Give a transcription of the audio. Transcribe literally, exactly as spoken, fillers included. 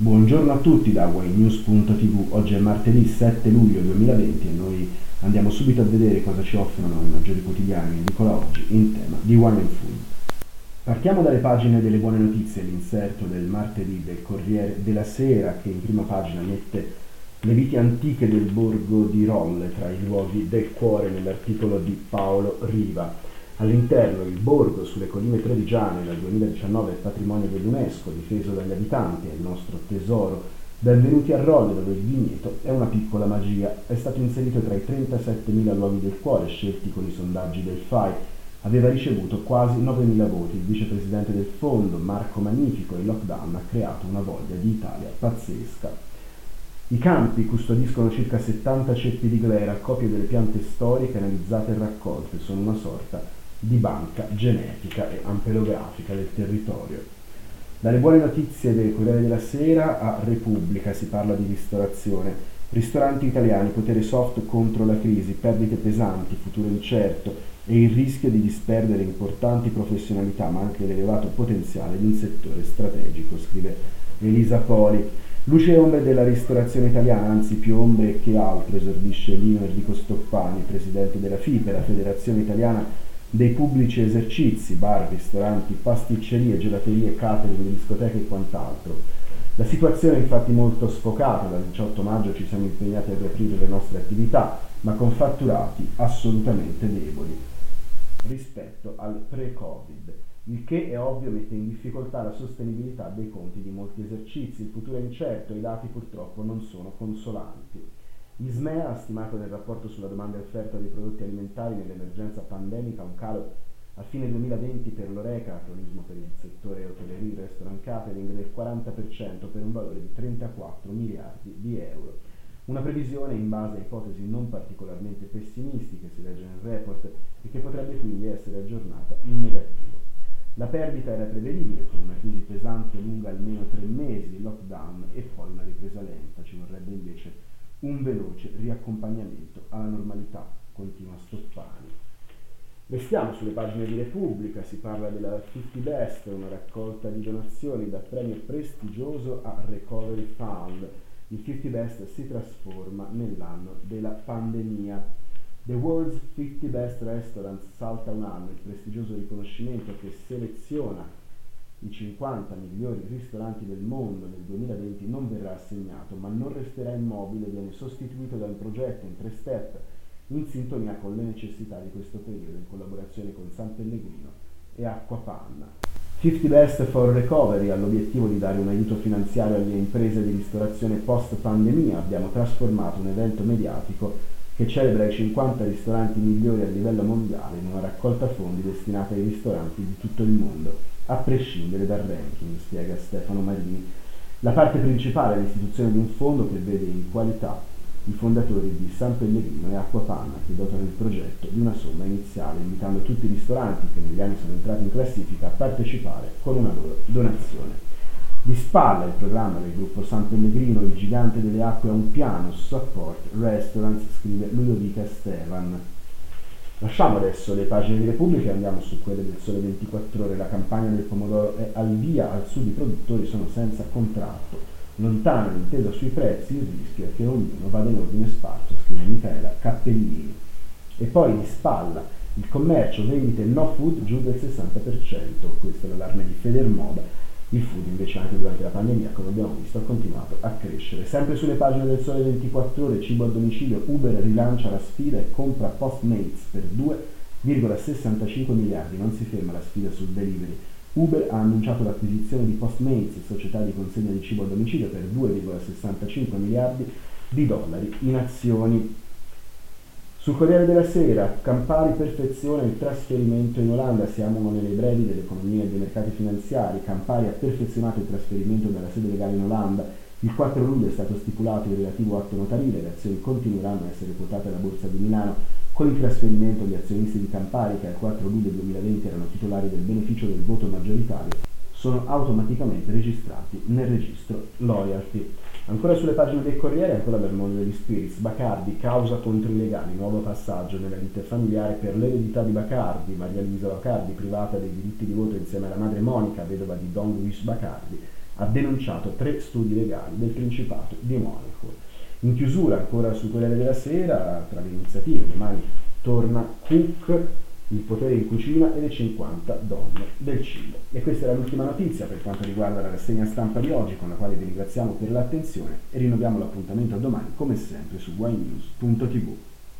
Buongiorno a tutti da waynews punto tv. Oggi è martedì sette luglio duemilaventi e noi andiamo subito a vedere cosa ci offrono i maggiori quotidiani edicola oggi in tema di wine and food. Partiamo dalle pagine delle buone notizie, l'inserto del martedì del Corriere della Sera che in prima pagina mette le viti antiche del borgo di Rolle tra i luoghi del cuore nell'articolo di Paolo Riva. All'interno il borgo sulle colline trevigiane dal duemiladiciannove è patrimonio dell'UNESCO, difeso dagli abitanti, è il nostro tesoro. Benvenuti a Rolle, dove il vigneto è una piccola magia. È stato inserito tra i trentasettemila luoghi del cuore scelti con i sondaggi del F A I. Aveva ricevuto quasi novemila voti. Il vicepresidente del fondo, Marco Magnifico, il lockdown ha creato una voglia di Italia pazzesca. I campi custodiscono circa settanta ceppi di glera, copie delle piante storiche analizzate e raccolte, sono una sorta di banca genetica e ampelografica del territorio. Dalle buone notizie del Corriere della Sera a Repubblica si parla di ristorazione. Ristoranti italiani, potere soft contro la crisi, perdite pesanti, futuro incerto e il rischio di disperdere importanti professionalità ma anche l'elevato potenziale di un settore strategico, scrive Elisa Poli. Luce e ombre della ristorazione italiana, anzi più ombre che altro, esordisce Lino Enrico Stoppani, presidente della FIPE, la Federazione Italiana dei Pubblici Esercizi, bar, ristoranti, pasticcerie, gelaterie, catering, discoteche e quant'altro. La situazione è infatti molto sfocata, dal diciotto maggio ci siamo impegnati a riaprire le nostre attività, ma con fatturati assolutamente deboli rispetto al pre-Covid. Il che è ovvio mette in difficoltà la sostenibilità dei conti di molti esercizi, il futuro è incerto e i dati purtroppo non sono consolanti. Ismea ha stimato nel rapporto sulla domanda e offerta dei prodotti alimentari nell'emergenza pandemica un calo a fine duemilaventi per l'Oreca, acronismo per il settore hotellerie, restaurant catering, del quaranta per cento per un valore di trentaquattro miliardi di euro. Una previsione in base a ipotesi non particolarmente pessimistiche, si legge nel report, e che potrebbe quindi essere aggiornata in negativo. La perdita era prevedibile, con una crisi pesante lunga almeno tre mesi, lockdown e poi una ripresa lenta. Ci vorrebbe invece un veloce riaccompagnamento alla normalità, continua Stoppani. Restiamo sulle pagine di Repubblica, si parla della cinquanta Best, una raccolta di donazioni da premio prestigioso a Recovery Fund. Il cinquanta Best si trasforma nell'anno della pandemia. The World's cinquanta Best Restaurants salta un anno, il prestigioso riconoscimento che seleziona i cinquanta migliori ristoranti del mondo nel duemilaventi non verrà assegnato, ma non resterà immobile, viene sostituito da un progetto in tre step in sintonia con le necessità di questo periodo, in collaborazione con San Pellegrino e Acquapanna. cinquanta Best for Recovery ha l'obiettivo di dare un aiuto finanziario alle imprese di ristorazione post-pandemia. Abbiamo trasformato un evento mediatico che celebra i cinquanta ristoranti migliori a livello mondiale in una raccolta fondi destinata ai ristoranti di tutto il mondo, a prescindere dal ranking, spiega Stefano Marini. La parte principale è l'istituzione di un fondo che vede in qualità i fondatori di San Pellegrino e Acquapanna, che dotano il progetto di una somma iniziale, invitando tutti i ristoranti che negli anni sono entrati in classifica a partecipare con una loro donazione. Di spalla il programma del gruppo San Pellegrino, il gigante delle acque a un piano, Support Restaurants, scrive Ludovica Stevan. Lasciamo adesso le pagine di Repubblica e andiamo su quelle del Sole ventiquattro Ore. La campagna del pomodoro è al via, al sud i produttori sono senza contratto. Lontana l'intesa sui prezzi, il rischio è che ognuno vada in ordine sparso, scrive Michaela Cappellini. E poi di spalla il commercio, vendite no food giù del sessanta per cento, questo è l'allarme di Federmoda. Il food invece anche durante la pandemia, come abbiamo visto, ha continuato a crescere. Sempre sulle pagine del Sole ventiquattro Ore, cibo a domicilio, Uber rilancia la sfida e compra Postmates per due virgola sessantacinque miliardi. Non si ferma la sfida sul delivery. Uber ha annunciato l'acquisizione di Postmates, società di consegna di cibo a domicilio, per due virgola sessantacinque miliardi di dollari in azioni. Sul Corriere della Sera, Campari perfeziona il trasferimento in Olanda, siamo nelle brevi dell'economia e dei mercati finanziari. Campari ha perfezionato il trasferimento dalla sede legale in Olanda. Il quattro luglio è stato stipulato il relativo atto notarile, le azioni continueranno a essere quotate alla Borsa di Milano. Con il trasferimento gli azionisti di Campari, che al quattro luglio duemilaventi erano titolari del beneficio del voto maggioritario, sono automaticamente registrati nel registro Loyalty. Ancora sulle pagine del Corriere, ancora dal mondo degli spirits, Bacardi, causa contro i legali, nuovo passaggio nella lite familiare per l'eredità di Bacardi. Maria Luisa Bacardi, privata dei diritti di voto insieme alla madre Monica, vedova di Don Luis Bacardi, ha denunciato tre studi legali del Principato di Monaco. In chiusura, ancora su Corriere della Sera, tra le iniziative, domani torna Cook, il potere in cucina e le cinquanta donne del cibo. E questa era l'ultima notizia per quanto riguarda la rassegna stampa di oggi, con la quale vi ringraziamo per l'attenzione e rinnoviamo l'appuntamento a domani, come sempre, su wine news punto tv.